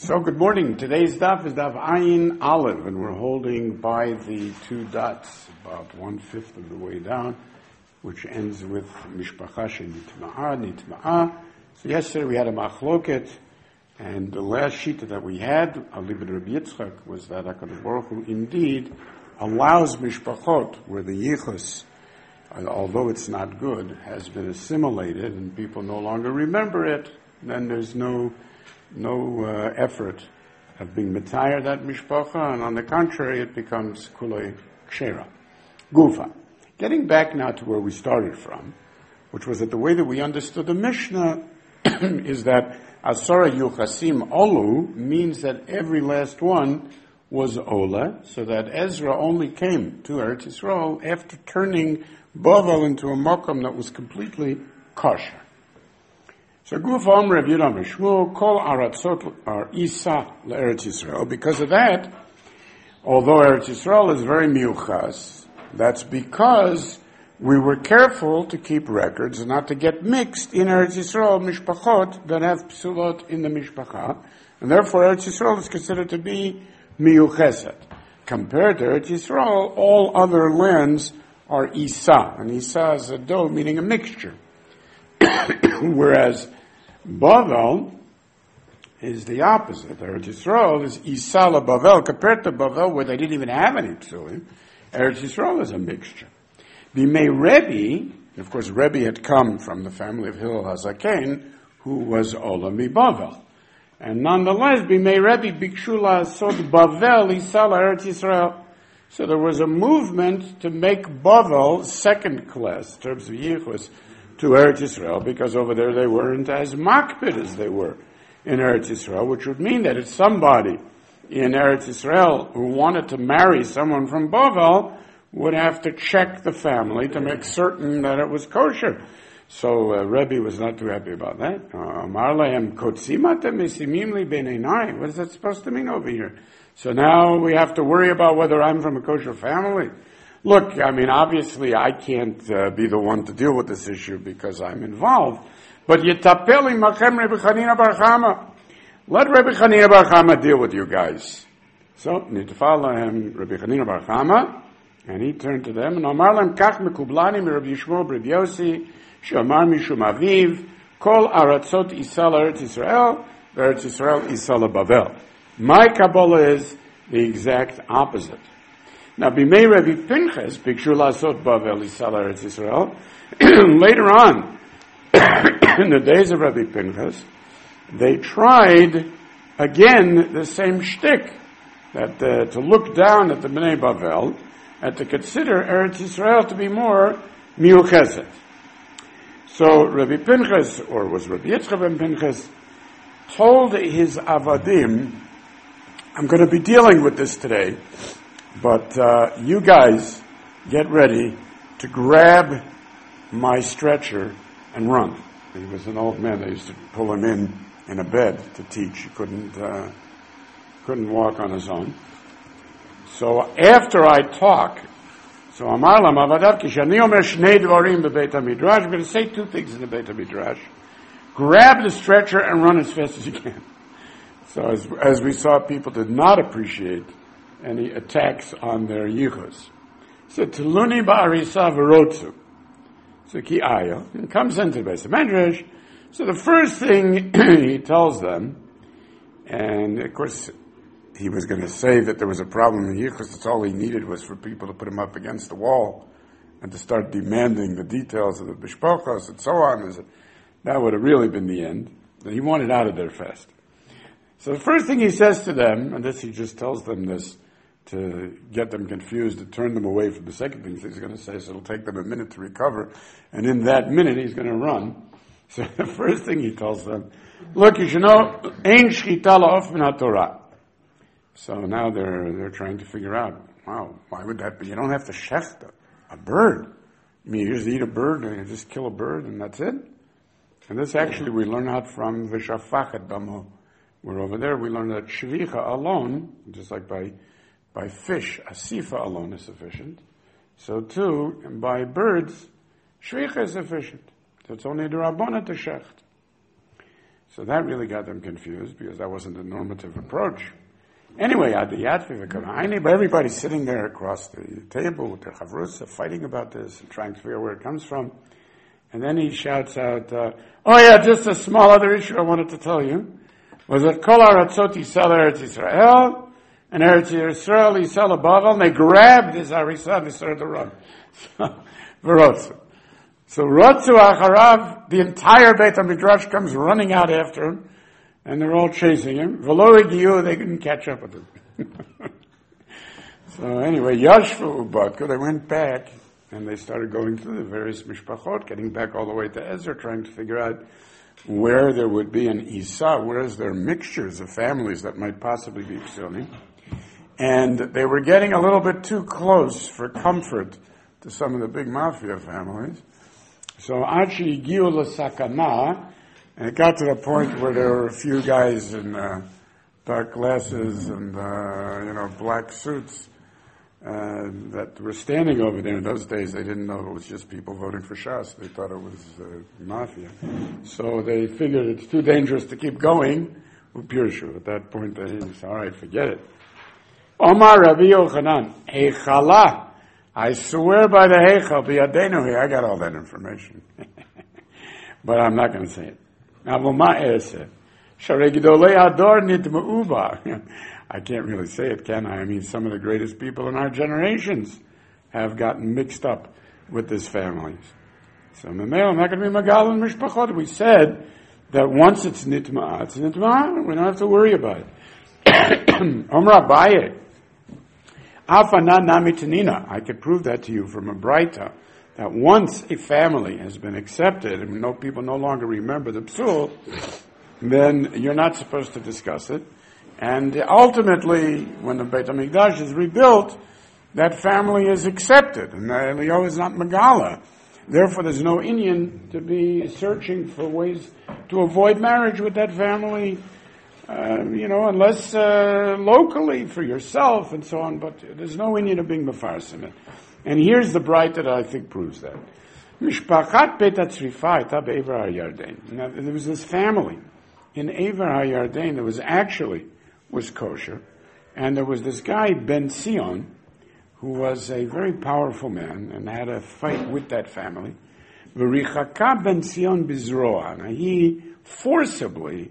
So good morning. Today's daf is daf Ayin Aleph, and we're holding by the two dots about 1/5 of the way down, which ends with Mishpacha Nitma'a. So yesterday we had a machloket, and the last sheet that we had, Alibid Rabbi Yitzchak, was that HaKadosh Baruch Hu indeed allows Mishpachot, where the Yichus, although it's not good, has been assimilated and people no longer remember it, then there's no effort of being mitayar that mishpacha, and on the contrary, it becomes kulei kshera. Gufa. Getting back now to where we started from, which was that the way that we understood the Mishnah is that Asara Yuchasim Olu means that every last one was Ola, so that Ezra only came to Eretz Yisrael after turning Bavel into a makom that was completely kosher. So Guf Omer Rav Yudam Shmuel Kol Aratzot are Isa leEretz Yisrael. Because of that, although Eretz Yisrael is very miuchas, that's because we were careful to keep records and not to get mixed in Eretz Yisrael mishpachot that have psulot in the mishpacha, and therefore Eretz Yisrael is considered to be miucheset. Compared to Eretz Yisrael, all other lands are Isa, and Isa is a dough, meaning a mixture. Whereas Bavel is the opposite. Eretz Yisrael is Isa Bavel. Compared to Bavel, where they didn't even have any psulim, Eretz Yisrael is a mixture. Bimei Rebbe, of course Rebbe had come from the family of Hillel HaZaken, who was Olami Bavel. And nonetheless, Bimei Rebbe Bikshula Sod Bavel Isa Eretz Yisrael. So there was a movement to make Bavel second class in terms of Yichus to Eretz Yisrael, because over there they weren't as makpid as they were in Eretz Yisrael, which would mean that if somebody in Eretz Yisrael who wanted to marry someone from Bavel would have to check the family to make certain that it was kosher. So Rebbe was not too happy about that. What is that supposed to mean over here? So now we have to worry about whether I'm from a kosher family. Look, I mean, obviously I can't be the one to deal with this issue because I'm involved. But Yitapeli Machem Rebbe Chanina Bar Chama. Let Rebbe Chanina Bar Chama deal with you guys. So, Nitfalahem Rebbe Chanina Bar Chama, and he turned to them, and Amar Lem Kach Mekublani Rebbe Yishmael Rebbe Yossi, Shomar Mishum Aviv, Kol Aratzot Isal Eretz Yisrael, Eretz Yisrael Isal Bavel. My Kabbalah is the exact opposite. Now, Bimei Rebbe Pinchas, Bikshu Lasot Bavel Isal Eretz Yisrael, later on, in the days of Rebbe Pinchas, they tried again the same shtick, that to look down at the Bnei Bavel and to consider Eretz Yisrael to be more miucheset. So Rebbe Pinchas, or was Rebbe Yitzchak ben Pinchas, told his avadim, I'm going to be dealing with this today, but you guys get ready to grab my stretcher and run. He was an old man. They used to pull him in a bed to teach. He couldn't walk on his own. So after I talk, so Amar Lam Avadav Kishani Omer Shnei Dvarim beBeit HaMidrash. I'm going to say two things in the Beit HaMidrash. Grab the stretcher and run as fast as you can. So as we saw, people did not appreciate any attacks on their yichus. So Tuluni Ba'arisa V'rotzu. So Ki Ayo, and comes into the Beis HaMidrash. So the first thing he tells them, and of course he was going to say that there was a problem in yichus, that's all he needed was for people to put him up against the wall and to start demanding the details of the bishpachos and so on. That would have really been the end. He wanted out of there fast. So the first thing he says to them, and this he just tells them this to get them confused, to turn them away from the second thing he's going to say, so it'll take them a minute to recover, and in that minute he's going to run. So the first thing he tells them, look, you should know, Ein Shchita La'of Min HaTorah. So now they're trying to figure out, wow, why would that be? You don't have to shecht a bird. I mean, you just eat a bird, and you just kill a bird, and that's it? And this actually we learn out from V'shafachet Damo. Where over there we learn that shvicha alone, just like by fish, a sifa alone is sufficient. So too, by birds, shvicha is sufficient. So it's only the Rabbana to shecht. So that really got them confused because that wasn't the normative approach. Anyway, everybody's sitting there across the table with their chavrusa, fighting about this and trying to figure out where it comes from. And then he shouts out, just a small other issue I wanted to tell you, was that Kol Haratzot Yisrael Eretz Yisrael, and Eretz Yisrael Yisrael Bavel, and they grabbed his Arisa and they started to run. So Rotzu Acharav, the entire Beit HaMidrash comes running out after him, and they're all chasing him. V'lo Egiyu, they couldn't catch up with him. So anyway, Yashvu Ubatka, they went back, and they started going through the various mishpachot, getting back all the way to Ezra, trying to figure out where there would be an Isa, whereas there are mixtures of families that might possibly be Psulim. And they were getting a little bit too close for comfort to some of the big mafia families. So Achi Giu Sakana, and it got to the point where there were a few guys in dark glasses and black suits that were standing over there. In those days, they didn't know it was just people voting for Shas. They thought it was mafia. So they figured it's too dangerous to keep going. Upirshu. At that point, they said, all right, forget it. Omar Rabbi Yochanan, Heichala. I swear by the Heichal, b'yadenu here. I got all that information. But I'm not going to say it. I can't really say it, can I? I mean, some of the greatest people in our generations have gotten mixed up with this family. So, I'm not going to be Magal and Mishpachot. We said that once it's Nitma'ah, we don't have to worry about it. Omra Abaye. I could prove that to you from a Braita, that once a family has been accepted and people no longer remember the psul, then you're not supposed to discuss it. And ultimately, when the Beit HaMikdash is rebuilt, that family is accepted, and Eliyahu is not Megala. Therefore, there's no Inyan to be searching for ways to avoid marriage with that family, unless locally for yourself and so on, but there's no Inyan of being Mefarsim it. And here's the bright that I think proves that. Mishpachat Beit HaTzrifa ita be'Ever HaYarden. Now, there was this family in Ever HaYarden that was kosher, and there was this guy, Ben Sion, who was a very powerful man and had a fight with that family. V'richaka Ben Sion bizroa. Now, he forcibly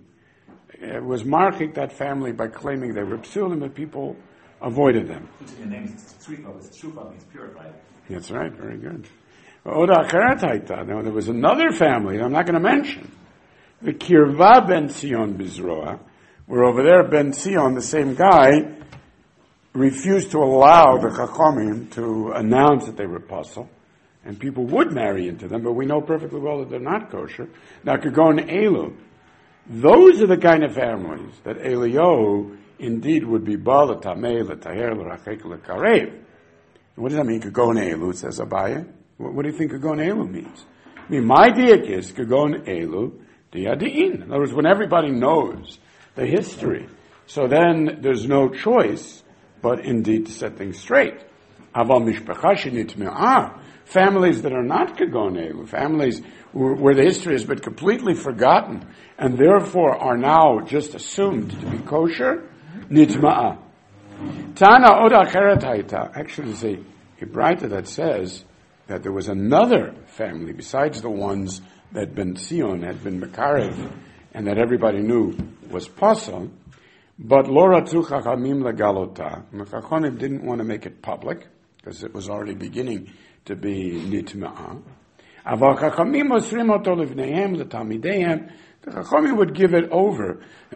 was marking that family by claiming they were psulim, and people avoided them. The name is Tshuva means purified. That's right, very good. Now, there was another family I'm not going to mention. The Kirva Ben Sion bizroa, where over there Ben Sion, the same guy, refused to allow the Chachamim to announce that they were apostle, and people would marry into them, but we know perfectly well that they're not kosher. Now, Kagon Elu, those are the kind of families that Eliyahu indeed would be Baal, Tameh, L'Taher, L'Rachek, L'Karev. What does that mean, Kagon Elu, says Abaye? What do you think Kagon Elu means? I mean, my diak is Kagon Elu, Diyadi'in. In other words, when everybody knows the history, so then there's no choice but indeed to set things straight. Aval Mishpacha Shenitme'ah, families that are not Kagon Elu, families where the history has been completely forgotten and therefore are now just assumed to be kosher, Nitma'ah. Tana Oda Acheret Haita, actually there's a Braita that says that there was another family besides the ones that Ben Sion had been Mekarev and that everybody knew was Pasal, but Lo Ratzu Chachamim Legalota. The Chachamim didn't want to make it public because it was already beginning to be Nitma'ah. Aval Chachamim Osrim Oto Livneihem L'Talmidehem. The Chachamim would give it over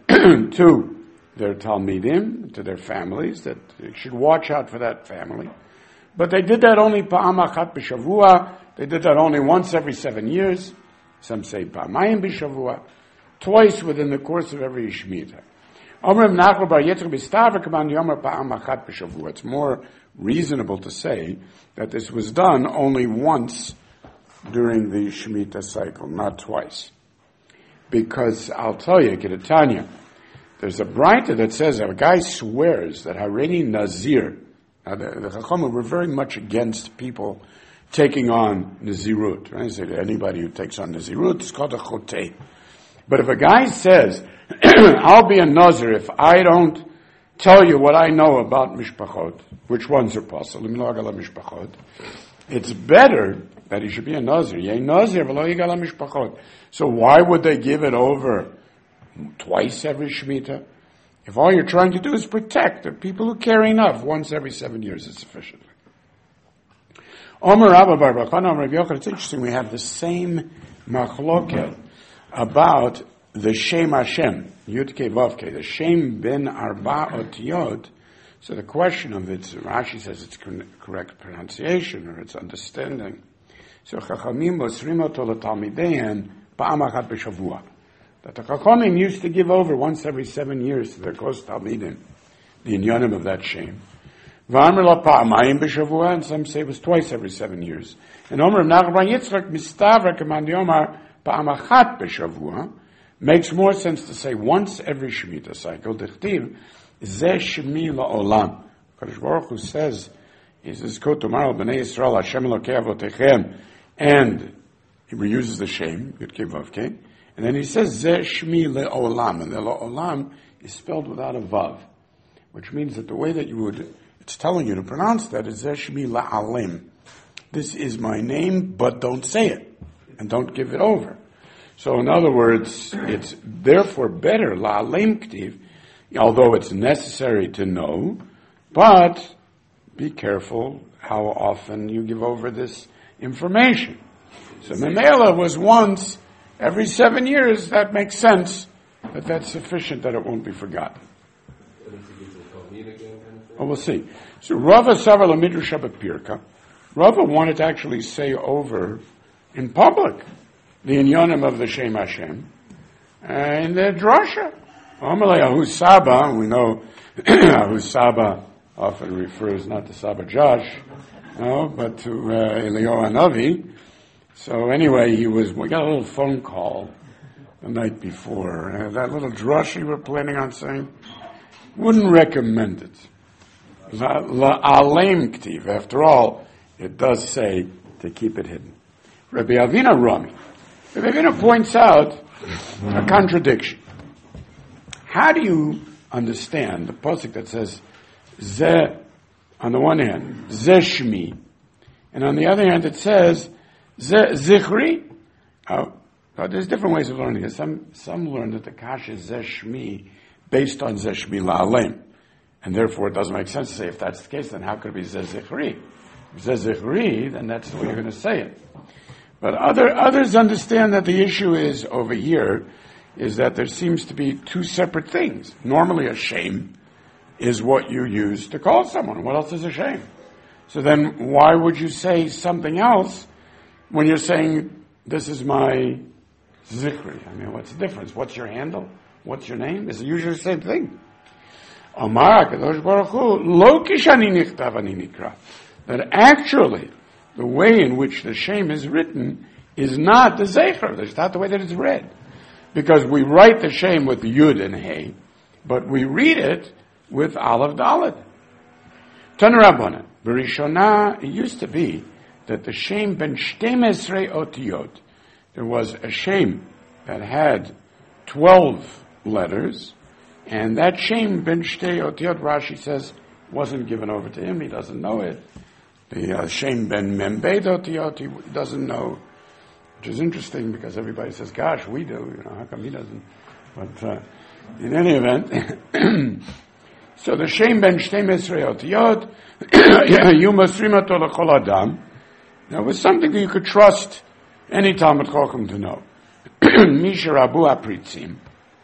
to their Talmidim, to their families, that they should watch out for that family. But they did that only Pa'am Achat B'Shavua. They did that only once every 7 years. Some say Pa'amayim B'Shavua. Twice within the course of every Shemitah. It's more reasonable to say that this was done only once during the Shemitah cycle, not twice. Because I'll tell you, Kedatanya, there's a Braita that says that a guy swears that Hareini Nazir, the Chachamim were very much against people taking on Nazirut. Right? They say that anybody who takes on Nazirut is called a Chotei. But if a guy says, I'll be a Nazir if I don't tell you what I know about mishpachot, which ones are possible, it's better that he should be a Nazir. So why would they give it over twice every Shemitah? If all you're trying to do is protect the people who care enough, once every 7 years is sufficient. Omer Rabba Bar Bachana, Omer Rabbi Yochanan, it's interesting, we have the same machloket about the Shem Hashem, Yud Kei Vav Kei, the Shem ben Arba Otiyot. So the question of it, Rashi says it's correct pronunciation or its understanding. So Chachamim Mosrim Oto L'Talmideihen Pa'am Achat B'Shavua. That the Chachamim used to give over once every 7 years to their Kos Talmidim, the inyanim of that Shem. V'amr La Pa'amayim B'Shavua, and some say it was twice every 7 years. And Omer Nachman Yitzchak Mistavra Command Yomar Pa'am Achat B'Shavua makes more sense to say once every Shemitah cycle. D'chtiv Zeh Shemi La'olam. Kadosh Baruch Hu says, he says, "Ko tomorrow B'nei Yisrael Hashem Elokei Avotechem," and he reuses the Shem Yud Kei Vav Kei, and then he says Zeh Shemi Le'olam, and the Le'olam is spelled without a vav, which means that the way that you would, it's telling you to pronounce that is Zeh Shemi La'alim. This is my name, but don't say it, and don't give it over. So in other words, it's therefore better La'alim K'tiv, although it's necessary to know, but be careful how often you give over this information. So Memela was once every 7 years. That makes sense, but that's sufficient that it won't be forgotten. Oh, we'll see. So Rava Savar L'Midrash Pirka. Rava wanted to actually say over in public the inyanim of the Shem Hashem in the drasha. Amalei Ahu Saba, we know Ahu Saba often refers not to Saba Josh, no, but to Eliyahu Hanavi. So anyway, we got a little phone call the night before. That little drush you were planning on saying, wouldn't recommend it. La'alem K'tiv, after all, it does say to keep it hidden. Rabbi Avina Rami. Rabbi Avina points out a contradiction. How do you understand the pasuk that says Zeh, on the one hand, Zeh Shmi, and on the other hand it says Zeh Zichri? There's different ways of learning it. Some learn that the kasha is Zeh Shmi based on Zeh Shmi La'alem, and therefore it doesn't make sense to say if that's the case, then how could it be Zeh Zichri? If Zeh Zichri, then that's the way you're going to say it. But others understand that the issue is over here is that there seems to be two separate things. Normally a shame is what you use to call someone. What else is a shame? So then why would you say something else when you're saying, this is my zikri? I mean, what's the difference? What's your handle? What's your name? It's usually the same thing. Amar HaKadosh Baruch Hu, lo kishani nichtav ani nikra. That actually, the way in which the shame is written is not the zecher. It's not the way that it's read. Because we write the Shem with Yud and Hey, but we read it with Aleph Dalet. Tana Rabbanan, Berishonah, it used to be that the Shem ben Shtem Esrei Otiyot, there was a Shem that had 12 letters, and that Shem ben Shtei Otiyot, Rashi says, wasn't given over to him, he doesn't know it. The Shem ben Membed Otiyot, he doesn't know. Which is interesting because everybody says, gosh, we do, how come he doesn't? But in any event, so the Shem ben Shtem Esrei Otiyot, Yumasrim Oto L'Chol Adam, now it was something that you could trust any Talmud Chacham to know. Misha Rabu Apritzim.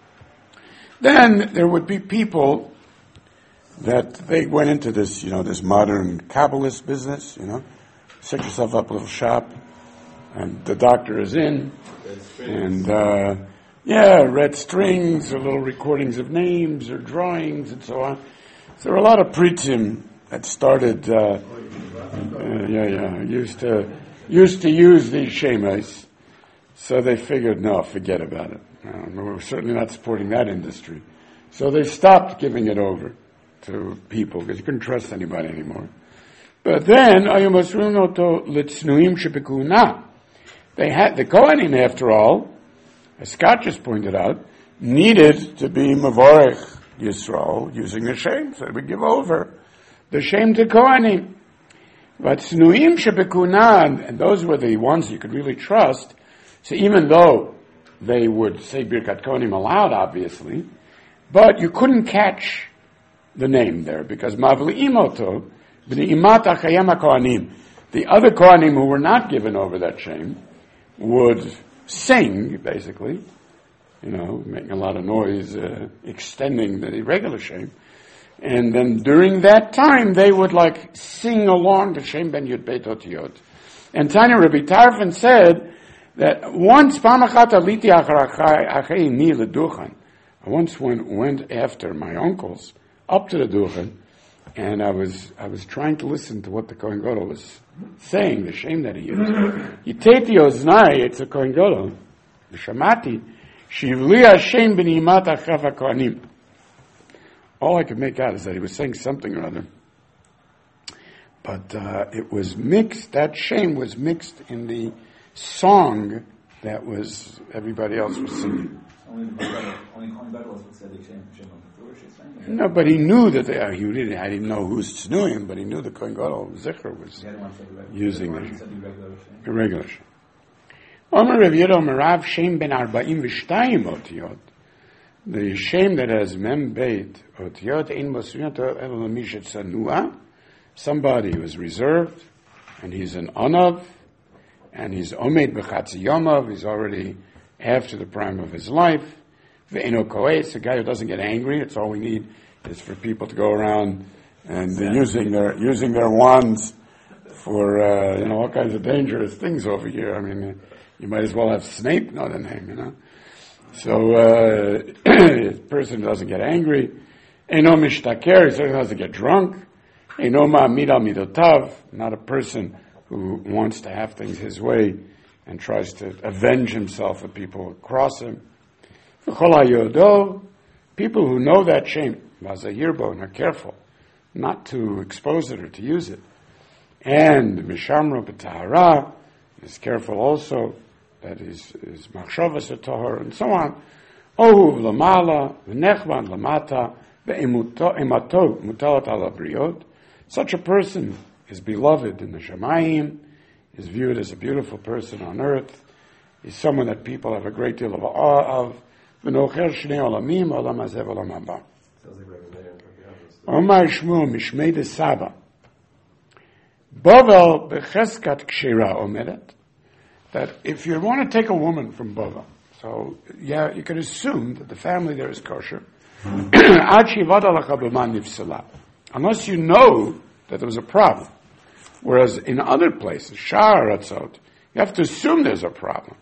Then there would be people that they went into this, this modern Kabbalist business, set yourself up a little shop, and the doctor is in, and red strings, or little recordings of names, or drawings, and so on. So there were a lot of pritzim that started, used to use these shemas, so they figured, no, forget about it. We're certainly not supporting that industry. So they stopped giving it over to people, because you couldn't trust anybody anymore. But then, they had the Kohanim, after all, as Scott just pointed out, needed to be Mavorech Yisrael using the Shem. So they would give over the Shem to Kohanim. But Snuim Shebekuna, and those were the ones you could really trust, so even though they would say Birkat Kohanim aloud, obviously, but you couldn't catch the name there, because Mavli'im Oto, B'ni'imat Achayim HaKohanim, the other Kohanim who were not given over that Shem, would sing, basically, making a lot of noise, extending the regular Shem. And then during that time, they would sing along to Shem Ben Yud Beit Otiyot. And Tanya Rabbi Tarfon said that once I once went after my uncles up to the Duchen, and I was trying to listen to what the Kohen Gadol was saying, the Shem that he used. Yiteti Oznai, it's a Kohen Gadol, the Shamati, Shivli Hashem b'ni'imat achav HaKohanim. All I could make out is that he was saying something or other. But it was mixed, that Shem was mixed in the song that was, everybody else was singing. Only Kohen Gadol said the Shem No, but he knew that I didn't know who's Tznuim, but he knew the Kohen Gadol Zichar was using the regular Shem. Omer Rav Yehuda Omer Rav Shem ben 42 otiyot. The Shem that has mem beit otiyot ein mosriyato elo mishet sanua. Somebody who is reserved, and he's an onav, and he's omed b'chatzi yomav. He's already after the prime of his life. Ve'eno koes, a guy who doesn't get angry. It's all we need is for people to go around and using their wands for all kinds of dangerous things over here. I mean, you might as well have Snape know the name, So a person doesn't get angry. Eno mishtaker, he certainly doesn't get drunk. Eno ma'amid al midotav, not a person who wants to have things his way and tries to avenge himself if people cross him. V'chol hayodo, people who know that Shem, v'azahirbo, and are careful not to expose it or to use it. And mishamro b'tahara, is careful also that his machshavas are tahor, and so on. Ohu v'lamala, v'nechvan lamata, v'emato mutalat ala briot. Such a person is beloved in the Shamayim, is viewed as a beautiful person on earth, is someone that people have a great deal of awe of. V'nocher shnei olamim, olam hazeh v'olam haba. Omar Shmuel mishmei de Saba. Bovel becheskat kshira omeret. That if you want to take a woman from Bovel, so you can assume that the family there is kosher. Unless you know that there was a problem. Whereas in other places, Sha'ar Ratzot, you have to assume there's a problem.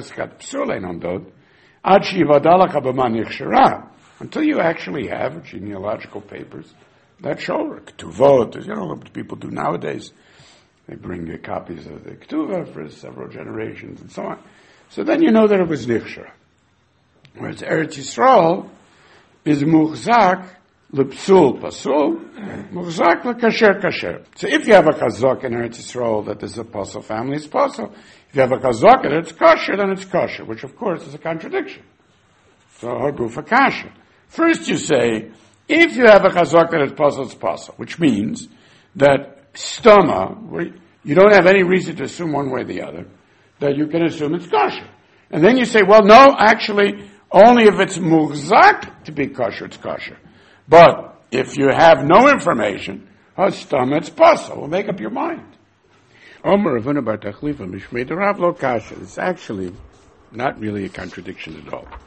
Until you actually have genealogical papers that show Ketuvot, what people do nowadays. They bring copies of the Ketuva for several generations and so on. So then you know that it was Nichshara. Whereas Eretz Yisrael is Muchzak L'Psul Pasul, Muchzak L'Kasher Kasher. So if you have a Chazak in Eretz Yisrael that is a Pasul family, it's Pasul. If you have a Chazak and it's Kasher, then it's Kasher, which of course is a contradiction. So Hagufa Kasher. First you say, if you have a Chazak that it's Pasul, which means that Stoma, where you don't have any reason to assume one way or the other, that you can assume it's kosher. And then you say, well, no, actually, only if it's muhzak to be kosher, it's kosher. But if you have no information, Stoma, it's possible. Well, make up your mind. It's actually not really a contradiction at all.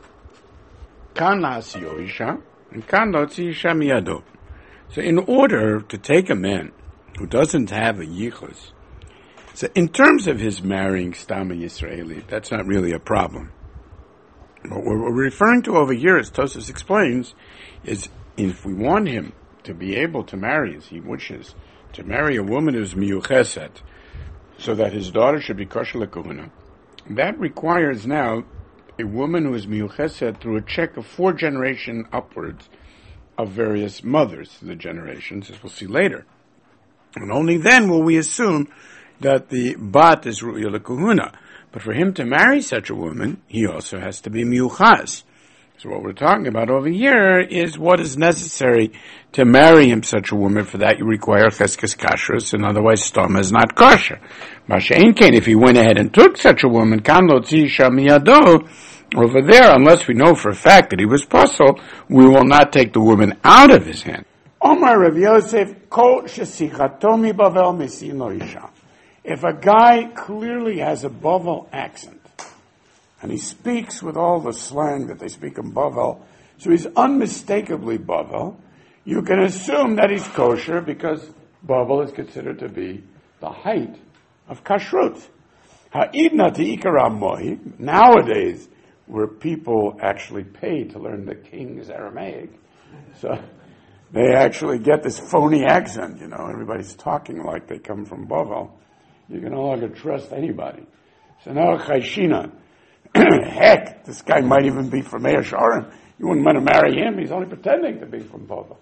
So in order to take a man who doesn't have a yichus, so in terms of his marrying Stama Yisraeli, that's not really a problem. What we're referring to over here, as Tosfos explains, is if we want him to be able to marry, as he wishes, to marry a woman who's miyucheset, so that his daughter should be kosher l'kuhuna, that requires now a woman who is miyucheset through a check of 4 generations upwards of various mothers, the generations, as we'll see later. And only then will we assume that the bat is ru'ya l'kuhuna. But for him to marry such a woman, he also has to be miuchas. So what we're talking about over here is what is necessary to marry him such a woman. For that you require cheskes kashrus, and otherwise stoma is not kosher. Masha'en kain, if he went ahead and took such a woman, kan lo tzi isha miyado, over there, unless we know for a fact that he was puzzled, we will not take the woman out of his hand. Omar Rav Yosef, kol shesichato mi Bavel mesin lo isha. If a guy clearly has a Bavel accent, and he speaks with all the slang that they speak in Bavel, so he's unmistakably Bavel, you can assume that he's kosher because Bavel is considered to be the height of kashrut. Ha'idna ti'ikar moi, nowadays, where people actually pay to learn the king's Aramaic, so they actually get this phony accent, everybody's talking like they come from Bavel. You can no longer trust anybody. So now Chayshina, heck, this guy might even be from Meir Sharon. You wouldn't want to marry him. He's only pretending to be from Bavel.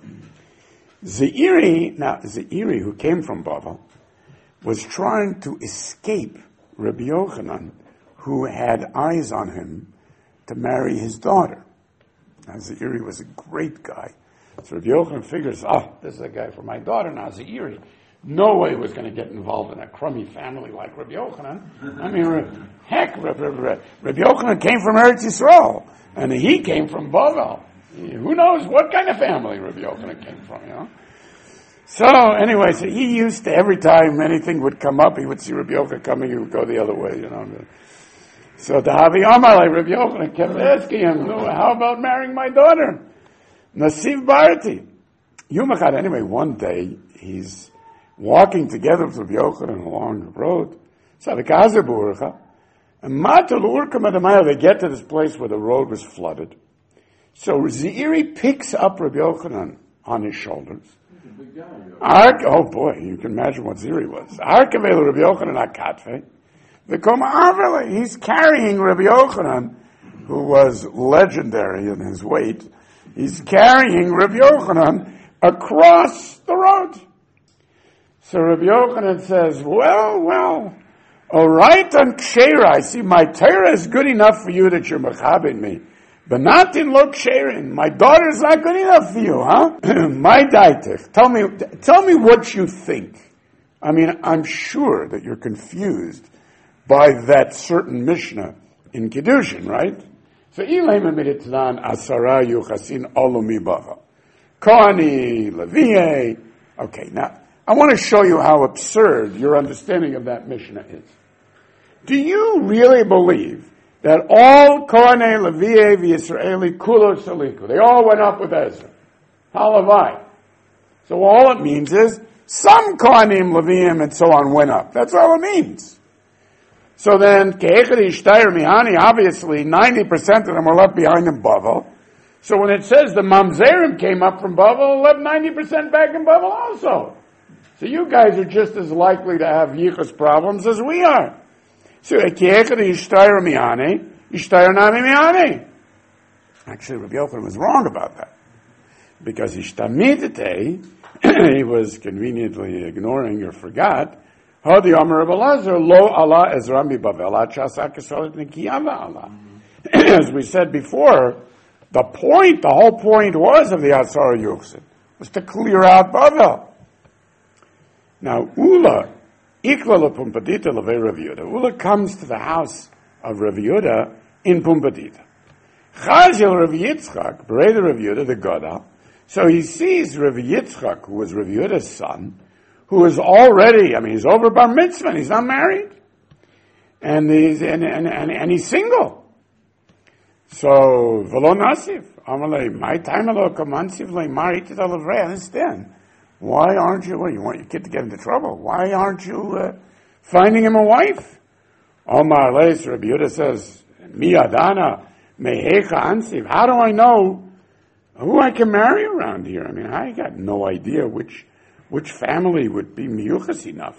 Zeiri, who came from Bavel, was trying to escape Rabbi Yochanan, who had eyes on him to marry his daughter. Now, Zeiri was a great guy. So Rabbi Yochanan figures, this is a guy for my daughter. Now, Zeiri no way was going to get involved in a crummy family like Rabbi Yochanan. I mean, Rabbi Yochanan came from Eretz Yisrael, and he came from Bavel. Who knows what kind of family Rabbi Yochanan came from, So anyway, so he used to, every time anything would come up, he would see Rabbi Yochanan coming, he would go the other way, So the Havi Amalei, Rabbi Yochanan kept asking him, how about marrying my daughter? Nasiv Barati. Yumachad, anyway, one day, he's walking together with Rabbi Yochanan along the road. So they get to this place where the road was flooded. So Zeiri picks up Rabbi Yochanan on his shoulders. Oh boy, you can imagine what Zeiri was. He's carrying Rabbi Yochanan, who was legendary in his weight. He's carrying Rabbi Yochanan across the road. So Rabbi Yochanan says, well, all right on Ksheira. I see my Torah is good enough for you that you're mechabed me. But not in lo Ksherin. My daughter is not good enough for you, huh? My daitich. Tell me what you think. I mean, I'm sure that you're confused by that certain Mishnah in Kiddushin, right? So Ilay Memiditnan Asara Yuchasin Olumi Bava. Kohani, Leviye. Okay, now, I want to show you how absurd your understanding of that Mishnah is. Do you really believe that all Kohanei, Leviye, V'Yisraeli, Kulo Saliku, they all went up with Ezra? Halavai. So all it means is, some Kohanim, Leviim, and so on went up. That's all it means. So then, Ke'echad Ishtayr Mihani, obviously 90% of them were left behind in Bavel. So when it says the Mamzerim came up from Bavel, left 90% back in Bavel also. So you guys are just as likely to have yichus problems as we are. So Ke'echad Ishtayr Mihani, Ishtayr Nami Mihani. Actually, Rabbi Yochanan was wrong about that. Because Ishtamidite, he was conveniently ignoring or forgot, Hadi Amar Rabbi Elazar, Lo Allah Ezra mi Bavel, Chasak Esolet Nikiyama Allah. As we said before, the whole point was of the Asara Yuchsin, was to clear out Bavel. Now, Ula, Ikla la Pumpadita leve Rav Yehuda. Ula comes to the house of Rav Yehuda in Pumpadita. Chazil Rav Yitzchak, Bereda Rav Yehuda, the Gadol. So he sees Rav Yitzchak, who was Rav Yehuda's son, who is already, he's over bar mitzvah, he's not married. And he's single. So, Velo Nasif, Amalei, my time alo kamansiv le marit it alavrei, I understand. Why aren't you, you want your kid to get into trouble? Why aren't you finding him a wife? Omar Leis, Rabbi Yehuda says, Mi Adana, mehecha ansiv, how do I know who I can marry around here? I got no idea which family would be miyuchas enough.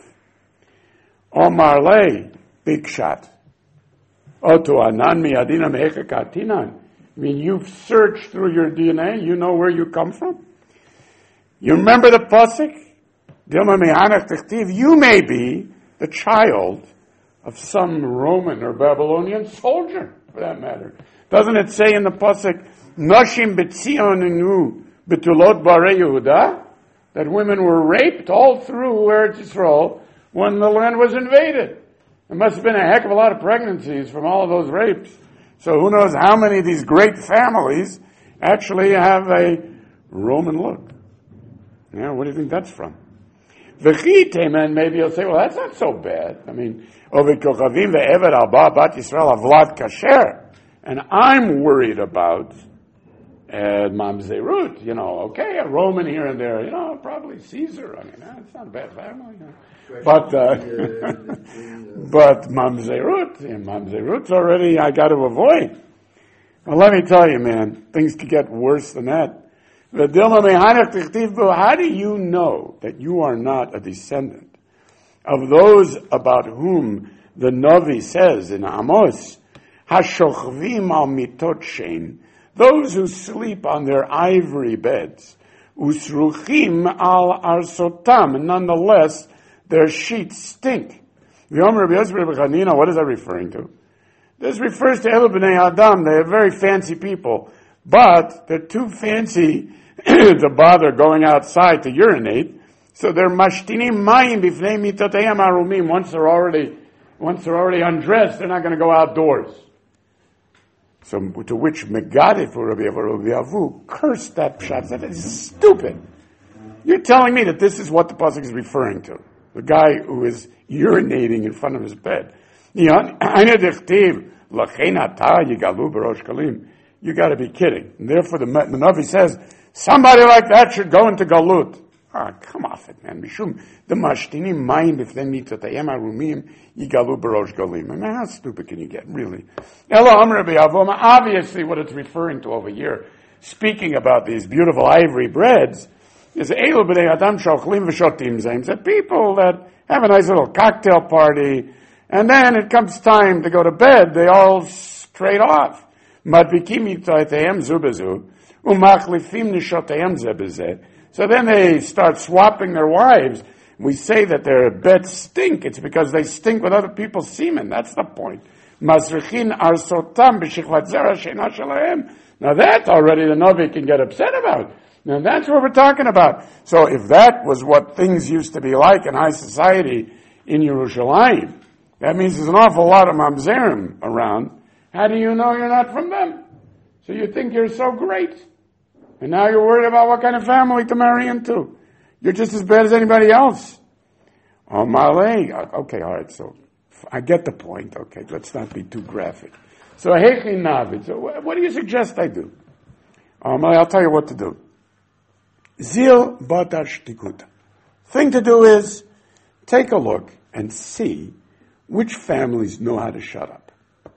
Omar Le, big shot. Oto anan miyadina mehecha katinan. You've searched through your DNA, you know where you come from? You remember the pasuk? Dilma me'anach techtiv, you may be the child of some Roman or Babylonian soldier, for that matter. Doesn't it say in the pasuk, Noshim b'tzion betulot barei Yehuda, that women were raped all through Eretz Yisrael when the land was invaded? There must have been a heck of a lot of pregnancies from all of those rapes. So who knows how many of these great families actually have a Roman look. Yeah, what do you think that's from? And maybe you'll say, well, that's not so bad. I mean, and I'm worried about Mamzerut, okay, a Roman here and there, probably Caesar. I mean, it's not a bad family. But but Mamzerut's already I got to avoid. Well, let me tell you, man, things could get worse than that. How do you know that you are not a descendant of those about whom the Navi says in Amos, Hashochvim al mitot shein, those who sleep on their ivory beds, usruchim al arsotam, and nonetheless their sheets stink. What is that referring to? This refers to Elu b'nei Adam. They are very fancy people, but they're too fancy to bother going outside to urinate. So they're mashtinim mayim b'fnei mitotayim arumim. Once they're already undressed, they're not going to go outdoors. So to which Megadif or Rabbi Avu cursed that pshat. That is stupid. You're telling me that this is what the pasuk is referring to? The guy who is urinating in front of his bed. You got to be kidding. And therefore the Navi says, somebody like that should go into Galut. Come off it, man. Mishum the mashtinim mayim b'fnei mitotayim arumim yigalu b'rosh galim. I mean, how stupid can you get, really? Obviously what it's referring to over here, speaking about these beautiful ivory breads, is Elu b'nei Adam shochlim v'shotim zaim. It's people that have a nice little cocktail party, and then it comes time to go to bed, they all trade off. Madvikim yitaytehem zu bezu, umachlifim nishotehem ze bezeh. So then they start swapping their wives. We say that their beds stink. It's because they stink with other people's semen. That's the point. Masrichin arsotam b'shikvat zera she'ena shalahem. Now that already the Navi can get upset about. Now that's what we're talking about. So if that was what things used to be like in high society in Yerushalayim, that means there's an awful lot of mamzerim around. How do you know you're not from them? So you think you're so great. And now you're worried about what kind of family to marry into. You're just as bad as anybody else. Oh, Malay. Okay, all right, so I get the point. Okay, let's not be too graphic. So, Hechi Navid. So what do you suggest I do? Malay, I'll tell you what to do. Zil Batash Tikuta. Thing to do is take a look and see which families know how to shut up.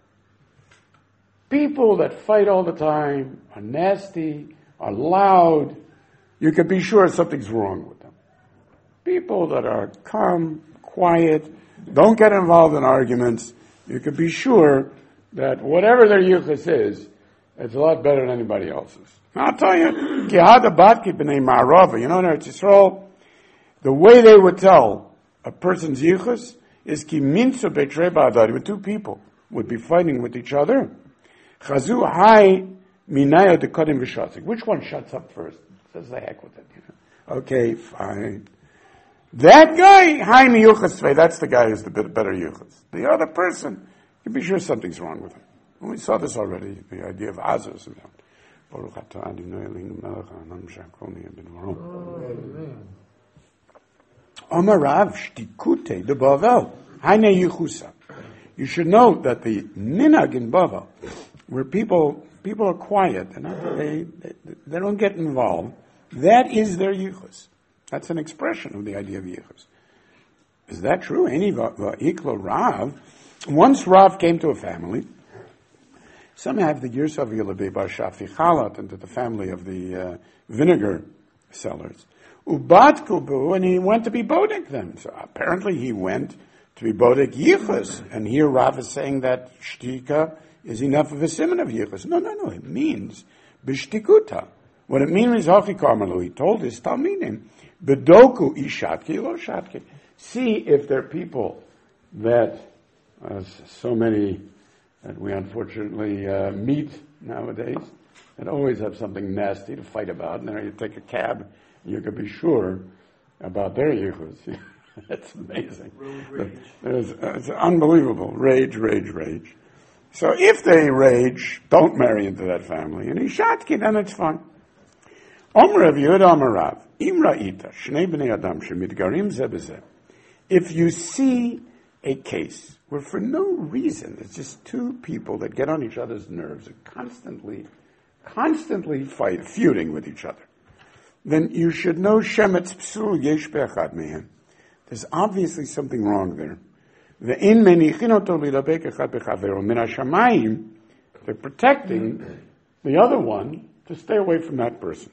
People that fight all the time, are nasty, are loud, you can be sure something's wrong with them. People that are calm, quiet, don't get involved in arguments, you can be sure that whatever their yuchas is, it's a lot better than anybody else's. Now, I'll tell you, Kihada Batki b'nei Ma'arava, in Eretz Yisrael, the way they would tell a person's yuchas is ki minzu betrei ba'adari, when two people would be fighting with each other. Chazu hai minaya dekodim v'shatzik. Which one shuts up first? Says the heck with it. Okay, fine. That guy, hai miyuchas tvei, that's the guy who's the better yuchas. The other person, you can be sure something's wrong with him. We saw this already, the idea of Azus. Baruch atah Adonai Eloheinu melech ha'olam she'akol niyeh b'dvaro. Omar Rav shtikute de Bavel, haine yichusa. You should know that the minhag in Bavel, where people are quiet and they don't get involved, that is their yichus. That's an expression of the idea of yichus. Is that true? Any va'iklo Rav. Once Rav came to a family. Some have the Yirsav Yilabei Bar Shafi Chalat into the family of the vinegar sellers. Ubat Kubu, and he went to be bodek them. So apparently he went to be bodek yichus. And here Rav is saying that shtika is enough of a simon of yichus. No. It means bishtikuta. What it means is Hachi Karmelu. He told his Talmidim, Bedoku ishatki lo shatki. See if there are people that so many that we unfortunately meet nowadays that always have something nasty to fight about, and then you take a cab, and you can be sure about their yichus. That's amazing. It's unbelievable. Rage. So if they rage, don't marry into that family. And Ishatki, then it's fine. If you see a case where for no reason, it's just two people that get on each other's nerves and constantly feuding with each other, then you should know shemetz psul yesh be'echad mehem. There's obviously something wrong there. They're protecting the other one to stay away from that person.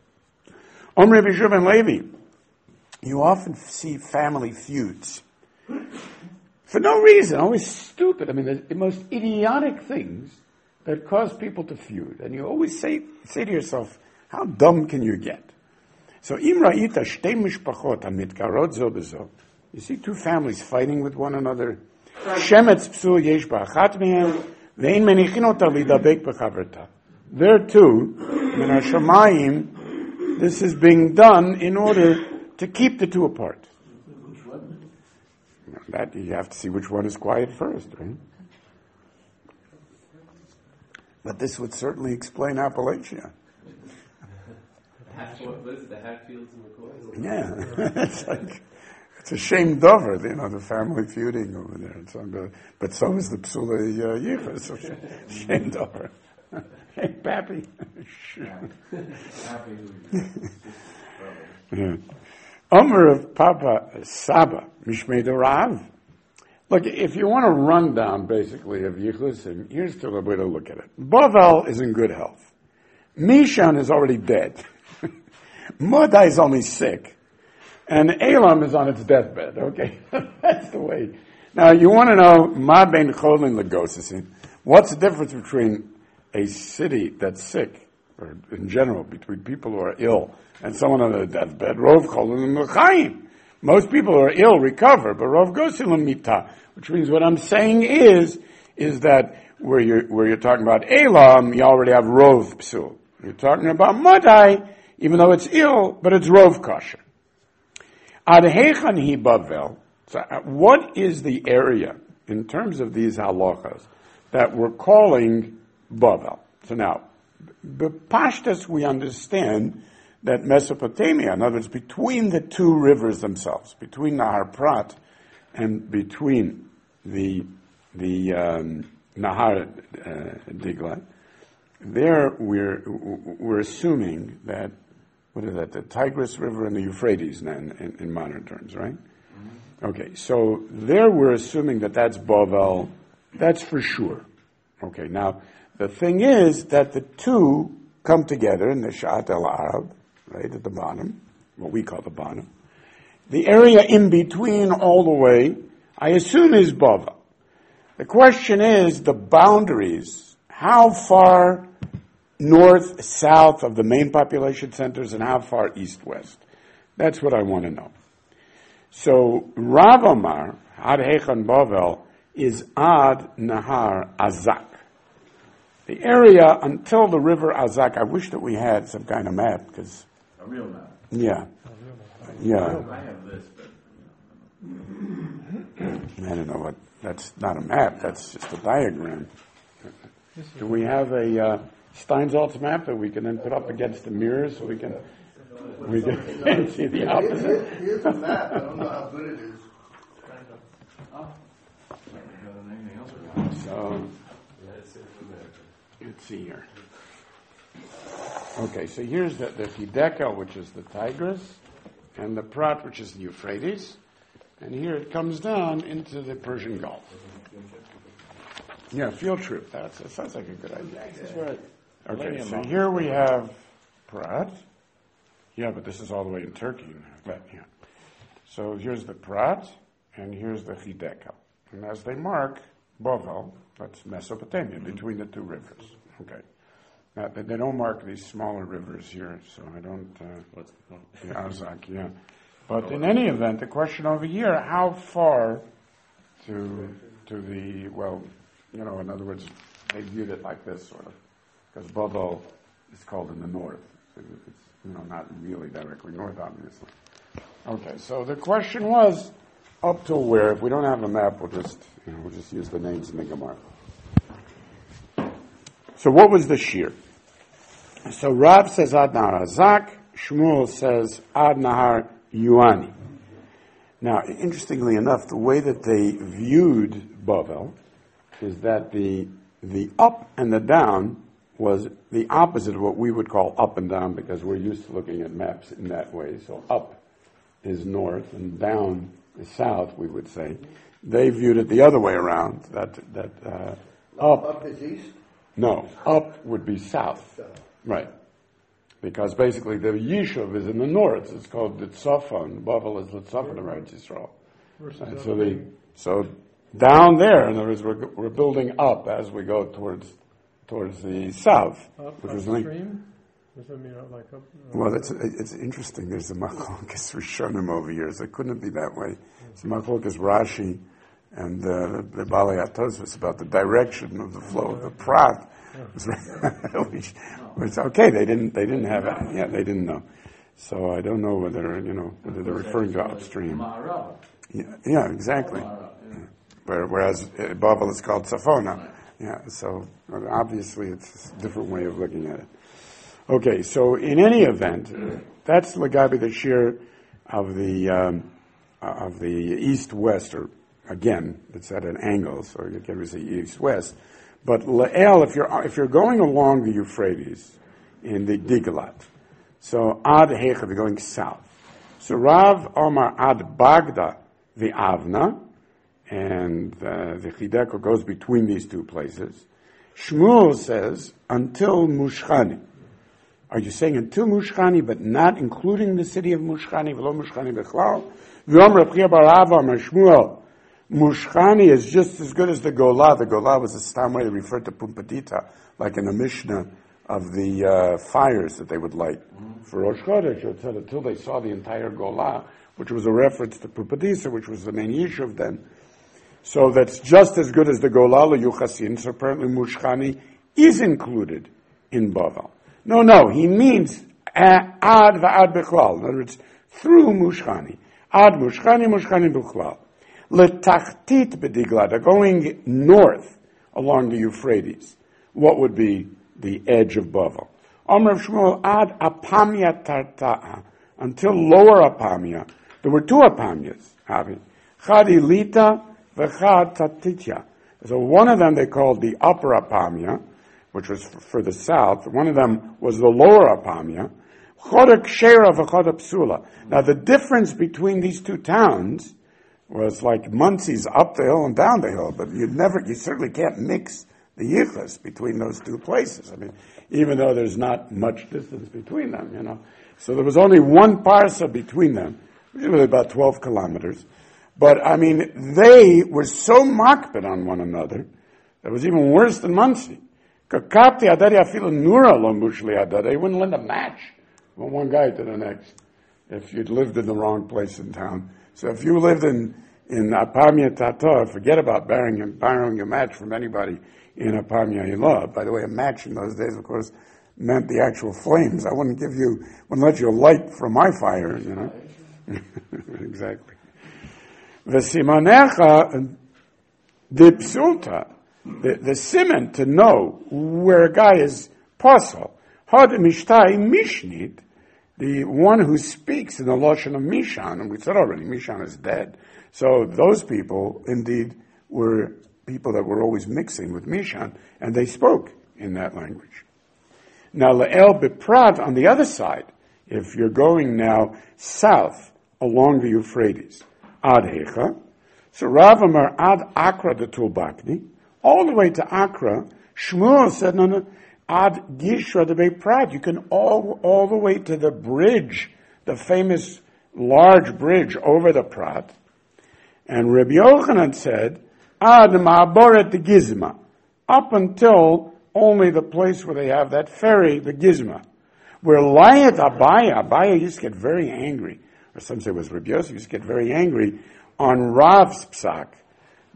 You often see family feuds for no reason, always stupid. I mean, the most idiotic things that cause people to feud. And you always say to yourself, how dumb can you get? So, you see two families fighting with one another. There too, this is being done in order to keep the two apart. That you have to see which one is quiet first, right? But this would certainly explain Appalachia. The Hatfields and McCoys? Yeah, it's a shame dover, the family feuding over there. But so is the Psula Yichus, so shame dover. Hey, Pappy. Yeah. Omer of Papa Saba, Mishmei Rav. Look, if you want a rundown, basically, of Yichus, and here's the way to look at it. Bavel is in good health. Mishan is already dead. Modai is only sick. And Elam is on its deathbed, okay? That's the way. Now, you want to know, Ma ben Cholin Lagosis, what's the difference between a city that's sick, or in general, between people who are ill, and someone on their deathbed? Rov Cholin L'chaim. Most people who are ill recover, but Rov Gosin Mita, which means what I'm saying is that where you're talking about Elam, you already have Rov Psul. You're talking about Modai, even though it's ill, but it's Rov Kosher. Ad Hechan Hi Bavel. So what is the area, in terms of these halachas, that we're calling Bavel? So now, B'Pashtus we understand that Mesopotamia, in other words, between the two rivers themselves, between Nahar Prat and between the Nahar Digla, there we're assuming that, what is that, the Tigris River and the Euphrates in modern terms, right? Mm-hmm. Okay, so there we're assuming that that's Bavel, that's for sure. Okay, now, the thing is that the two come together in the Shat el Arab, right at the bottom, what we call the bottom. The area in between all the way, I assume, is Bavel. The question is the boundaries. How far north, south of the main population centers and how far east, west? That's what I want to know. So Rav Omar, Ad Hechan Bavel, is Ad Nahar Azak. The area until the river Azak, I wish that we had some kind of map, because... A real map. Yeah. Yeah. I have this, but... I don't know what... That's not a map, that's just a diagram. Do we have a Steinsaltz map that we can then put up against the mirror so we can see the opposite? Here's the map. I don't know how good it is. So, let's see here. Okay, so here's the Hiddekel, which is the Tigris, and the Prat, which is the Euphrates, and here it comes down into the Persian Gulf. Yeah, field trip. That sounds like a good idea. Okay, so here we have Prat. Yeah, but this is all the way in Turkey. But, yeah. So here's the Prat, and here's the Hiddekel. And as they mark, Bavel, that's Mesopotamia, between the two rivers. Okay. Now, they don't mark these smaller rivers here, so I don't... What's the point? The Azak, yeah. But in any event, the question over here, how far to to the, well, in other words, they viewed it like this, sort of, because Bavel is called in the north. So it's, not really directly north, obviously. Okay, so the question was, up till where? If we don't have a map, we'll just use the names in the Gemara. So what was the shear? So Rav says Ad Nahar Azak, Shmuel says Ad Nahar Yuani. Now, interestingly enough, the way that they viewed Bavel is that the up and the down was the opposite of what we would call up and down, because we're used to looking at maps in that way. So up is north and down is south, we would say. They viewed it the other way around, that Up is east? No, up would be south. Right. Because basically the Yishuv is in the north. It's called the Tzafon. Bavel is the Tzafon of Eretz Yisrael. And so down there, in other words, we're building up as we go towards the south. Up, which was upstream? Does that mean like up? Well, it's interesting. There's a machlokes Rishonim over here, so it couldn't be that way. It's a machlokes Rashi and the Balei HaTosfos about the direction of the flow of the Prat. Which okay, they didn't have it. Yeah, they didn't know. So I don't know whether they're referring to upstream. Yeah, exactly. Whereas Bavel is called Tzafona. Yeah, so obviously it's a different way of looking at it. Okay, so in any event, that's Lagabi the shear of the east-west, or again, it's at an angle, so you can say east-west. But La'el, if you're going along the Euphrates in the Digalat, so Ad Hecha, you're going south. So Rav Omar Ad Bagda the Avna, and the Chideko goes between these two places. Shmuel says until Mushchani. Are you saying until Mushchani, but not including the city of Mushchani? V'lo Mushchani b'chlal. V'yom Reb Chia bar Ava Amar Shmuel. Mushchani is just as good as the Golah. The Golah was a stam way to refer to Pumbedita, like in the Mishnah of the fires that they would light for Rosh Chodesh. It said until they saw the entire Golah, which was a reference to Pumbedita, which was the main Yishuv then. So that's just as good as the Golah Yuchasin. So apparently Mushchani is included in Bavel. No, he means ad va'ad b'chlal. In other words, through Mushchani. Ad Mushchani b'chlal. Letachtit b'digla. They're going north along the Euphrates. What would be the edge of Bavel? Amr of Shmuel ad Apamia tarta'a. Until lower Apamia. There were two Apamias. Chad Ilita v'chad Tatitya. So one of them they called the upper Apamia, which was for the south. One of them was the lower Apamia. Chodek Shera v'chodek Psula. Now the difference between these two towns was like Munsey's up the hill and down the hill, but you certainly can't mix the yichus between those two places. I mean, even though there's not much distance between them, So there was only one parsa between them, which was about 12 kilometers. But I mean, they were so makbid on one another, that was even worse than Munsey. They wouldn't lend a match from one guy to the next if you'd lived in the wrong place in town. So if you lived in Apamia Tata, forget about borrowing a match from anybody in Apamia Ilah. By the way, a match in those days, of course, meant the actual flames. I wouldn't let you light from my fire, Exactly. V'simanecha dipsulta. The siman to know where a guy is posel. Had mishtai mishnit, the one who speaks in the lashon of Mishan, and we said already, Mishan is dead. So those people indeed were people that were always mixing with Mishan, and they spoke in that language. Now La'el Biprat on the other side, if you're going now south along the Euphrates, Ad Hecha, so Rav Amar Ad Akra de Tulbakni, all the way to Accra, Shmuel said, no, Ad Gishra de Beprat. You can all the way to the bridge, the famous large bridge over the Prat. And Rabbi Yochanan said, Ad Ma'aboret de Gizma, up until only the place where they have that ferry, the Gizma. Where Layat Abaya used to get very angry, or some say it was Rabbi Yosef, used to get very angry on Rav's psak,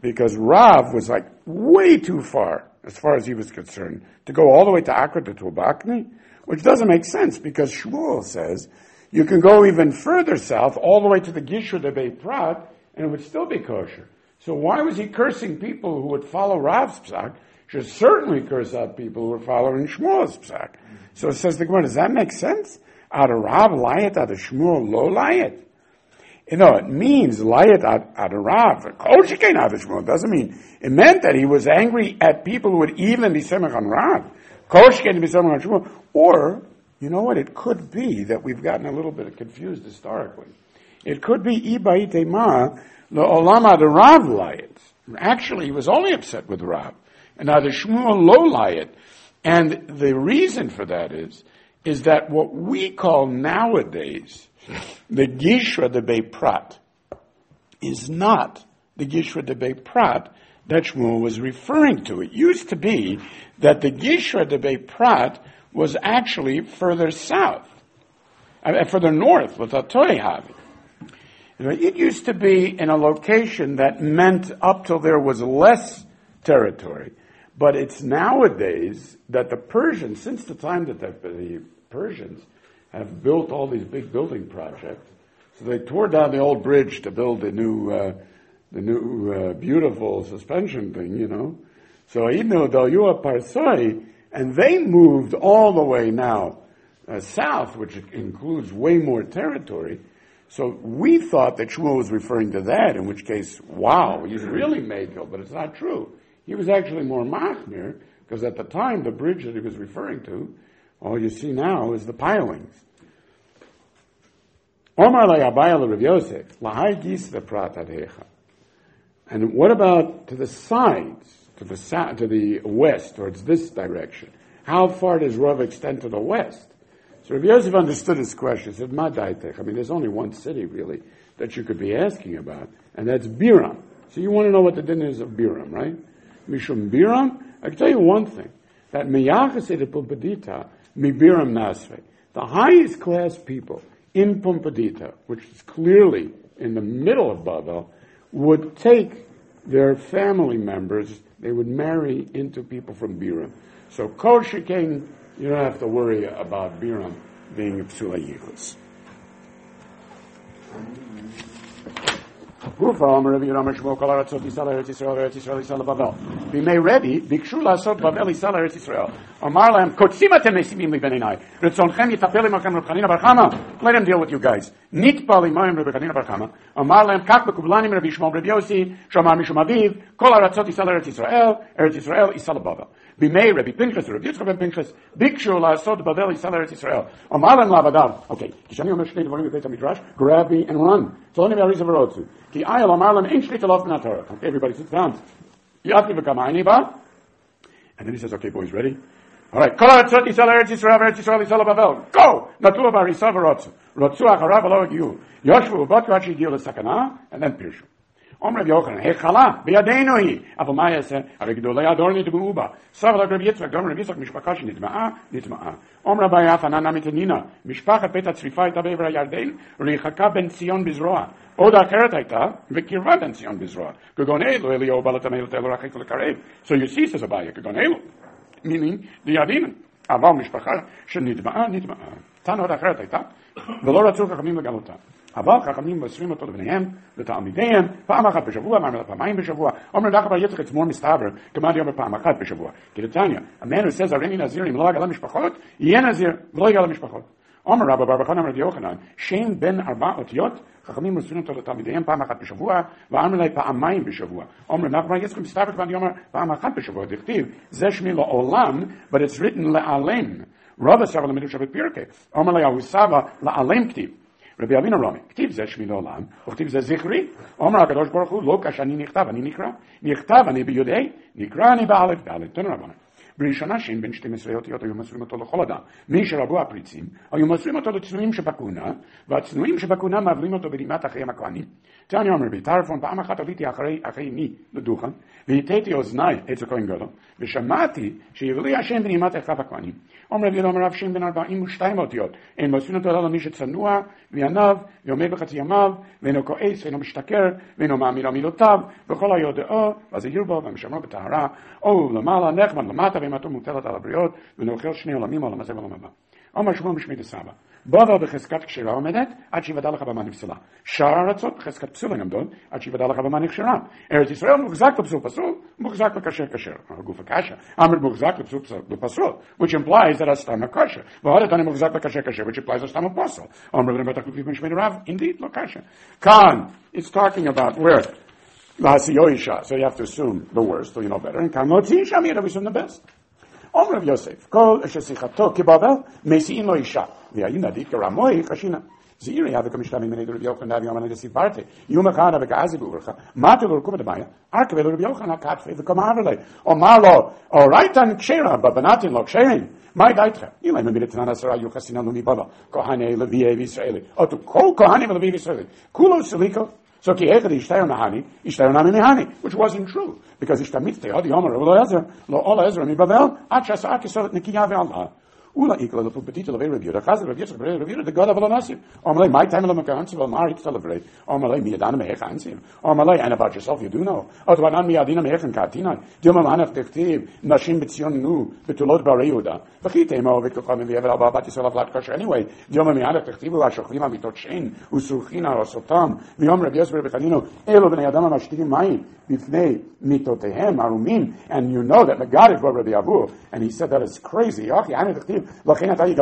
because Rav was like way too far as he was concerned, to go all the way to Akra to Tubakni, which doesn't make sense because Shmuel says you can go even further south, all the way to the Gishra de Beit Prat, and it would still be kosher. So why was he cursing people who would follow Rav's psak? Should certainly curse out people who are following Shmuel's psak. So it says the Gemara, does that make sense? Out of Rav layet, out of Shmuel lo layet. You know, it means layet out of Rav. Kol shekain out of Shmuel. It doesn't mean, it meant that he was angry at people who would even be semech on Rav. Kol shekain be semech on Shmuel. Or, you know what, it could be that we've gotten a little bit confused historically. It could be ibaite ma le'olam ad Rav layet. Actually, he was only upset with Rav. And now the Shmuel lo layet. And the reason for that is that what we call nowadays the Gishra de Beit Prat is not the Gishra de Beit Prat that Shmuel was referring to. It used to be that the Gishra de Beit Prat was actually further south, further north, with Atoy Havi. It used to be in a location that meant up till there was less territory. But it's nowadays that the Persians, since the time that the Persians have built all these big building projects, so they tore down the old bridge to build the new beautiful suspension thing, you know. So Inu Dalyua Parsai, and they moved all the way now south, which includes way more territory. So we thought that Shmuel was referring to that, in which case, wow, he's really Mekel, but it's not true. He was actually more Machmir, because at the time, the bridge that he was referring to, all you see now is the pilings. Omar Abayla Rav Yosef, Lahai Gis the Prat Adhecha. And what about to the sides, to the south, to the west, towards this direction? How far does Rav extend to the west? So Rav Yosef understood his question. He said, Ma Daitech. I mean, there's only one city, really, that you could be asking about, and that's Biram. So you want to know what the din is of Biram, right? Mishum Biram, I can tell you one thing, that Meyachased Pumpadita, Mi Biram Nasve, the highest class people in Pumpadita, which is clearly in the middle of Babel, would take their family members, they would marry into people from Biram. So Kol Shekain, you don't have to worry about Biram being a Psula Yichus. Be made ready, Bikshu Lasot Bavel Yisrael Eretz Yisrael. Amar Lahem, Kotzim atem Nesimim Libenenai. Retzonchem Yitapel Imachem Reb Chanina Bar Chama. Let him deal with you guys. Nitpa Limayim Reb Chanina Bar Chama. Amar Lahem, Kach Bekublanim Reb Yishmael Reb Yossi, Shomar Mishum Aviv, Kol Aratzot Yisrael Eretz Yisrael, Yisrael Bavel. Bimei Rabbi Pinchas, Rabbi Yitzchak ben Pinchas, Bikshu Lasot Bavel Yisrael Eretz Yisrael. Amar Lahem Lavadav. Okay, Kishani Omer Shnei Dvarim Beit HaMidrash, grab me and run. So only Mary Zavarotzu. Ki Ayel Amar Lahem Ein Shlit Alof Min HaTorah. Okay, everybody sit down. Yati V'Kama Aniba. And then he says, okay, boys, ready? All right. Kol Aratzot Yisrael Eretz Yisrael, Yisrael Bavel. Go! Natu Barisav Rotzu. Rotzu Acharav Alo Giyu. Yoshvu V'Bot Rachi Giyu L'Sakana, and then Pirshu. Om Rav Yochanan, Hechala, B'Yadeinu Hi. Aval Maya said, Hare Gdolei Adorni T'Bu'uba. Sav Rav Yitzchak, Gom Rav Yitzchak, Mishpacha Nitma'a. Om Rabbi Yafanan Amitanina, Mishpachat Bet HaTzrifa Ita Be'Evra Yarden, Richaka Ben Tzion Bizroa. עוד אחרת הייתה, וקרבה בין ציון בזרוע. כגון אלו, אליהו בא לתמל את אלו רחק לקרב. So you see, says Abaya, כגון אלו. Meaning, דיאדין, אבל משפחה שנטמעה. תן עוד אחרת הייתה, ולא רצו חכמים לגלותה. אבל חכמים מסרים אותו לבניהם, לתלמידיהם, פעם אחת בשבוע, פעמיים בשבוע. אומר לך בר יצחק, it's more מסתבר, כמעט יאמר פעם אחת בשבוע. כדתניא, a man who says, הריני נזיר, אם לא יגלה משפחות, יהיה נזיר, ולא יגלה משפחות. אומר רבא בר בחנן רבי יוחנן, שם בין 4 אותיות, חכמים מסבירים אותו לתלמידיהם פעם אחת בשבוע, ואמר לי פעמיים בשבוע. אומר נחמן יצחק מסתבר ואני אומר פעם אחת בשבוע, דכתיב, זה שמי לעולם, but it's written לעלם. רבא סבא למדרש בפרקה, אומר לי ההוא סבא לעלם כתיב. רבי אבינו רומי, כתיב זה שמי לעולם, וכתיב זה זכרי. אומר הקדוש ברוך הוא, לא כשאני נכתב, אני נקרא. נכתב אני ביודעי, נקרא אני באלף. תנו רבנה. בראשונה שאין בין 12 אותיות היו מוסרים אותו לכל אדם. מי שרבו הפריצים, היו מוסרים אותו לצנועים שבכהונה, והצנועים שבכהונה מעברים אותו ברימת אחריהם הכהנים. תעני אומר בי, טרפון, פעם אחת עליתי אחרי מי לדוכן, והטעיתי אוזניי אצל כהן גדול, ושמעתי שיבלי השם ברימת אחיו הכהנים. אומר רבי אלעזר רב שם בין 42 אותיות, אין מוסרים אותו למי שצנוע וענב, ועומד בחצי ימיו, ואינו כועס, ואינו משתכר, ואינו מאמין על מילותיו, וכל היודעו, והזהיר בו, והמשמרו בטהרה, או למעלה, נחמד למטה, ואימתו מוטלת על הבריות, ונאכל שני עולמים על המזה ועל המבא. אומר שמואל משמי דסבא, בבל בחזקת כשרה עומדת, עד שיוודע לך במה נפסלה. שאר הארצות בחזקת פסולה עומדות, עד שיוודע לך במה נכשרה. ארץ ישראל מוחזק בפסול פסול, מוחזק בכשר כשר. הגוף הקשה, אמר מוחזק בפסול, which implies that הסתם הכשר. ועוד אני מוחזק בכשר כשר, which implies הסתם הפסול. אומר להם בטח לפי משמי דרב, indeed, לא כשר. כאן, it's talking about where להסיו אישה, so you have to assume the worst, so you know better, and כאן להוציא אישה מיד, we assume the best. אומר רב יוסף, כל ששיחתו כבבל, מסיעים לו אישה, והאינה דיקרא מוי חשינה. זעירי הווה כמשתמע מני דרבי יוחנן דבי אמנה דסיפרתי, יום אחד וכעזי באורך, מטו לו רכוב דבעיה, ארכבה לו רבי יוחנן הכתפי וכמעבר לי, אומר לו, אורייתן כשרה, בבנתן לו כשרים, מה ידעתך? אילי ממילתנן 10 היו חסינן ומבבל, כהני לוויי וישראלי, אותו כל כהני ולוויי וישראלי, כולו סליקו, so ki echad ishtayon nami mehani, which wasn't true, because ishtamitz tehadi yomer lo ola Ezra mi Bavel, ad shasa akisolet nekiya ve'alha. Ula ikla the pupetita of Rabbi Yehuda, Chazir Rabbi Yitzchak, Rabbi Yehuda, the God of Alasim. Omalei, my time of Makahansi, Valmar, it's celebrate. Omalei, mi adana mehechansim. Omalei, and about yourself, you do know. Otwanan mi adina mehechan katina. Dilma manaf tektiv, nashim betzion nu, betulot bar Yehuda. Vachite emo, viktocham, and vievel alba bat Yisrael avlat kosher. Anyway, Dilma mi manaf tektiv, u'ashochlim mitot shein, u'surchina osotam, v'yom Rabbi Yosef Rabbi Chanino, elo b'nei adam amashtirim mayim, b'fnei mitotehem arumim, and you know that the God is Rabbi Abu, and he said that is crazy. You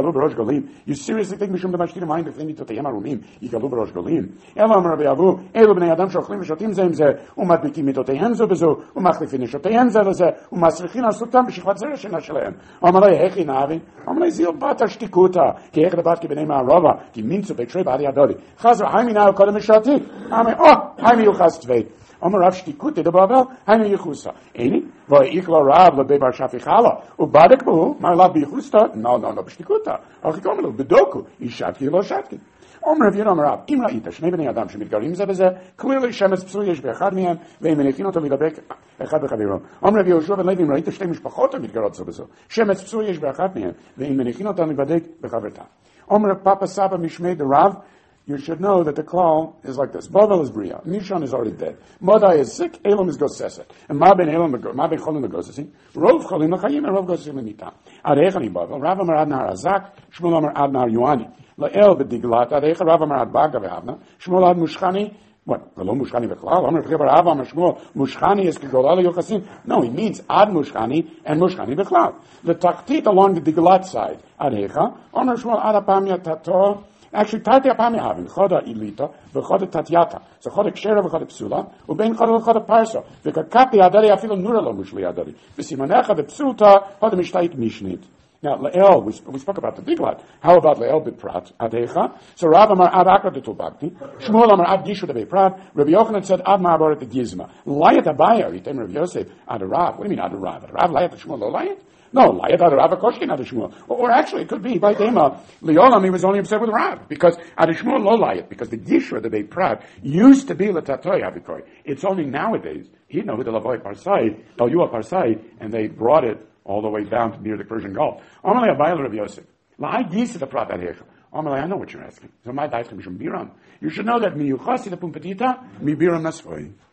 seriously think Mishum B'mashtir Mayim B'fnei Mitotayim Arumim Yikalu B'rosh Golim? Elam Rabbi Abu, Elu B'nei Adam Shochlim V'shotim Zeh Zeh Umadbikim Mitotayim Zeh B'zo Umachlifin Neshotayim Zeh Lezeh Umasrichin Asutam B'shichat Zerah Shena Shaleim Amalei Hechi Navi Amalei Zil Bat Ashtikuta Ki Ech Lebat Ki B'nei Ma'arova Ki Minzu B'trei B'adi Adodi Chazar Haimi Now Kodem Mishatik Amen Haimi Yuchas Tvei Amar Rav Shtikute de Bavel, Hainu Yechusa. Eni, V'ikla Rav leBei Bar Shafichala, Ubadek B'hu, Mar Lav B'Yechusta, no, B'Shtikuta. Achikomelu, B'doku, Ishatki Lo Shatki. Omer Rav Yonam Rav, Im Ra'ita, Shnei B'nei Adam Shemidgarim Zeh B'zeh, clearly Shemetz Psul Yesh B'echad Mihem, Ve'im Menechin Oto Midabek Echad B'Chaviro. Omer Rav Yehoshua Ben Levi, Im Ra'ita Shtei Mishpachot Midgarot Zeh B'zo, Shemetz Psul Yesh B'echad Mihem, Ve'im Menechin Oto Midabek B'Chaverta. Omer Rav Papa Saba Mishmei the Rav, you should know that the klal is like this. Bavel is Bria. Nishon is already dead. Modai is sick. Elam is Goseset. And Ma ben Cholim Gosesin. Rov Cholim L'chayim and Rov Gosesin L'mita. Adechani Bavel. Rav Amar Ad Nar Azak. Shmuel Amar Ad Nar Yuani. La'el B'diglat. Adecha Rav Amar Ad Baga Ve'avna. Shmuel Ad Mushchani. What? V'lo Mushchani V'klal. Amar P'chibar Rav Amar Shmuel. Mushchani is K'golala Yochasin. No, he means Ad Mushchani and Mushchani V'klal. The Taktit along the Diglat side. Adecha. Amar Shmuel Ad Apamya Tato. Actually, Tati Apami having Choda Ilita, V'choda Tatyata, so Choda Kshera V'choda Psula, Ubein Choda V'choda Parsa, V'kakapi Adari Afilo Nuralo Mushli Adari, V'simanecha V'psulta, Choda Mishtayit Mishnit. Now, Le'el, we spoke about the Biglat. How about Le'el B'prat, Adecha? So Rav Amar Ad Akra D'Tulbakti, Shmuel Amar Ad Gishu D'Beprat, Rabbi Yochanan said Ad Ma'aboret D'Gizma. Layat Abaya, Yitem Rabbi Yosef, Ad Rav. What do you mean Ad Rav? Rav Layat Shmuel Lo Layat? No, Layat Ad Rav Akoshkin Ad Shmuel. Or actually, it could be by Dema, Leolam, he was only upset with Rav, because Ad Shmuel Lo Layat, because the Gishra, the Beprat, used to be L'Tatoy Avikoy. It's only nowadays, he know who the Lavoy Parsai, El Yua Parsai, and they brought it all the way down to near the Persian Gulf. Amalei Abayla Rav Yosef. La'ai Gisa the Prat Adecha. Amalei, I know what you're asking. So my Daifka Mishum Biram. You should know that Mi Yuchasi the Pumpetita, Mi Biram Nasfoy.